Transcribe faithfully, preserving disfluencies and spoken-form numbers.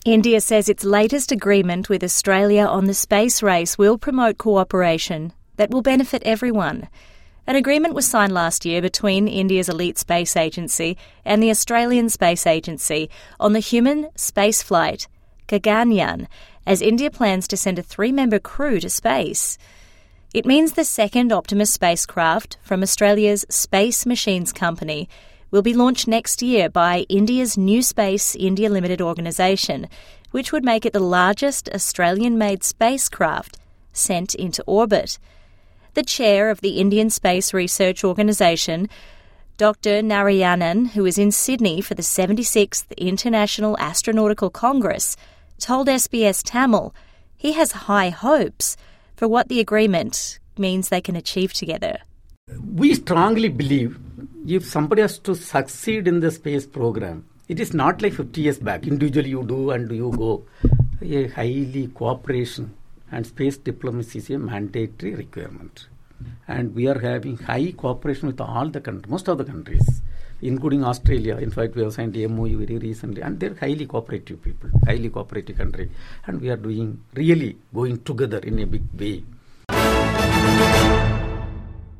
India says its latest agreement with Australia on the space race will promote cooperation that will benefit everyone. An agreement was signed last year between India's elite space agency and the Australian Space Agency on the human spaceflight Gaganyaan, as India plans to send a three-member crew to space. It means the second Optimus spacecraft from Australia's Space Machines Company will be launched next year by India's New Space India Limited organisation, which would make it the largest Australian-made spacecraft sent into orbit. The chair of the Indian Space Research Organisation, Doctor Narayanan, who is in Sydney for the seventy-sixth International Astronautical Congress, told S B S Tamil he has high hopes for what the agreement means they can achieve together. We strongly believe if somebody has to succeed in the space program, it is not like fifty years back. Individually you do and you go. A highly cooperation and space diplomacy is a mandatory requirement. And we are having high cooperation with all the countries, most of the countries, including Australia. In fact, we have signed a M O U very recently, and they're highly cooperative people, highly cooperative country. And we are doing really going together in a big way.